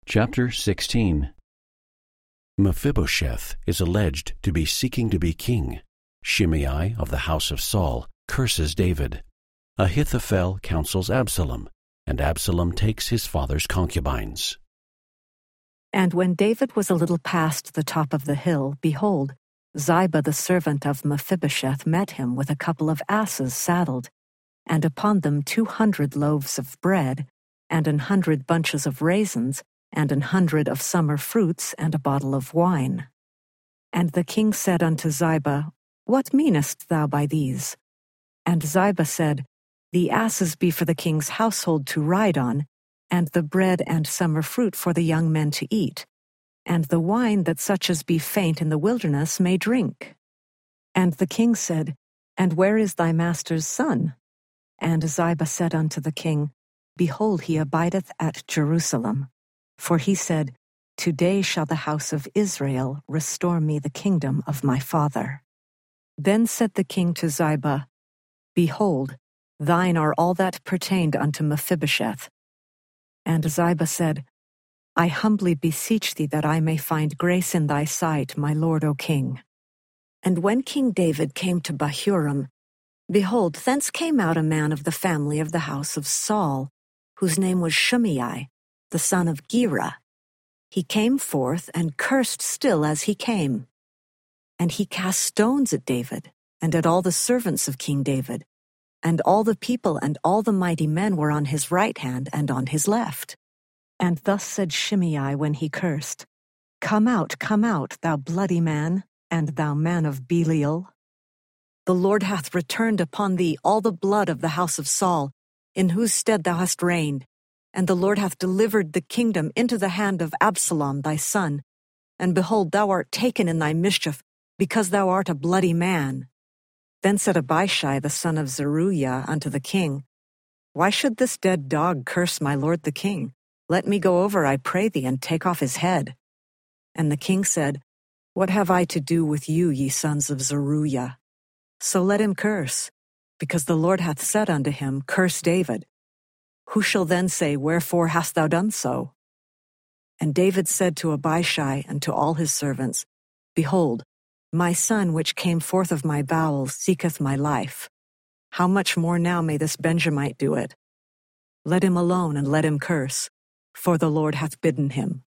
Chapter 16. Mephibosheth is alleged to be seeking to be king. Shimei of the house of Saul curses David. Ahithophel counsels Absalom, and Absalom takes his father's concubines. And when David was a little past the top of the hill, behold, Ziba the servant of Mephibosheth met him with a couple of asses saddled, and upon them 200 loaves of bread, and 100 bunches of raisins, and 100 of summer fruits, and a bottle of wine. And the king said unto Ziba, What meanest thou by these? And Ziba said, The asses be for the king's household to ride on, and the bread and summer fruit for the young men to eat, and the wine that such as be faint in the wilderness may drink. And the king said, And where is thy master's son? And Ziba said unto the king, Behold, he abideth at Jerusalem. For he said, Today shall the house of Israel restore me the kingdom of my father. Then said the king to Ziba, Behold, thine are all that pertained unto Mephibosheth. And Ziba said, I humbly beseech thee that I may find grace in thy sight, my lord, O king. And when King David came to Bahurim, behold, thence came out a man of the family of the house of Saul, whose name was Shimei, the son of Gera. He came forth and cursed still as he came. And he cast stones at David, and at all the servants of King David, and all the people and all the mighty men were on his right hand and on his left. And thus said Shimei when he cursed, Come out, thou bloody man, and thou man of Belial. The Lord hath returned upon thee all the blood of the house of Saul, in whose stead thou hast reigned, and the Lord hath delivered the kingdom into the hand of Absalom thy son. And behold, thou art taken in thy mischief, because thou art a bloody man. Then said Abishai the son of Zeruiah unto the king, Why should this dead dog curse my lord the king? Let me go over, I pray thee, and take off his head. And the king said, What have I to do with you, ye sons of Zeruiah? So let him curse, because the Lord hath said unto him, Curse David. Who shall then say, Wherefore hast thou done so? And David said to Abishai and to all his servants, Behold, my son which came forth of my bowels seeketh my life. How much more now may this Benjamite do it? Let him alone and let him curse, for the Lord hath bidden him.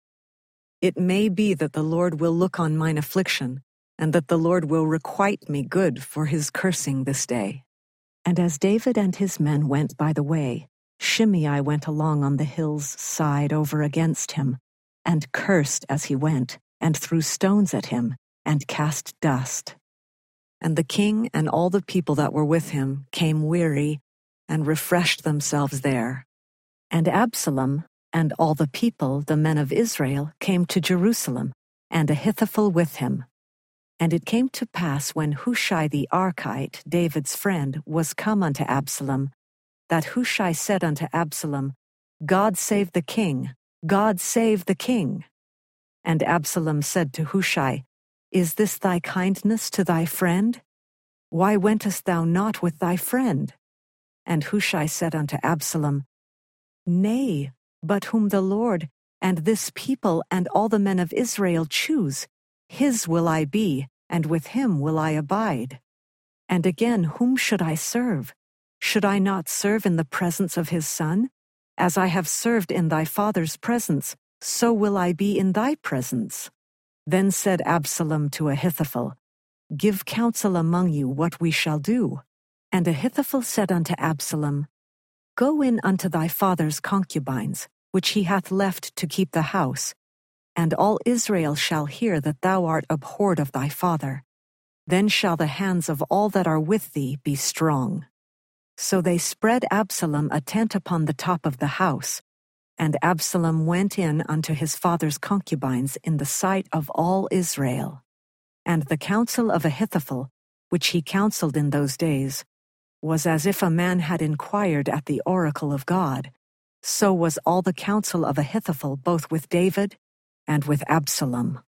It may be that the Lord will look on mine affliction, and that the Lord will requite me good for his cursing this day. And as David and his men went by the way, Shimei went along on the hill's side over against him, and cursed as he went, and threw stones at him, and cast dust. And the king and all the people that were with him came weary, and refreshed themselves there. And Absalom and all the people, the men of Israel, came to Jerusalem, and Ahithophel with him. And it came to pass when Hushai the Archite, David's friend, was come unto Absalom, that Hushai said unto Absalom, God save the king, God save the king. And Absalom said to Hushai, Is this thy kindness to thy friend? Why wentest thou not with thy friend? And Hushai said unto Absalom, Nay, but whom the Lord and this people and all the men of Israel choose, his will I be, and with him will I abide. And again, whom should I serve? Should I not serve in the presence of his son? As I have served in thy father's presence, so will I be in thy presence. Then said Absalom to Ahithophel, Give counsel among you what we shall do. And Ahithophel said unto Absalom, Go in unto thy father's concubines, which he hath left to keep the house, and all Israel shall hear that thou art abhorred of thy father. Then shall the hands of all that are with thee be strong. So they spread Absalom a tent upon the top of the house, and Absalom went in unto his father's concubines in the sight of all Israel. And the counsel of Ahithophel, which he counseled in those days, was as if a man had inquired at the oracle of God. So was all the counsel of Ahithophel both with David and with Absalom.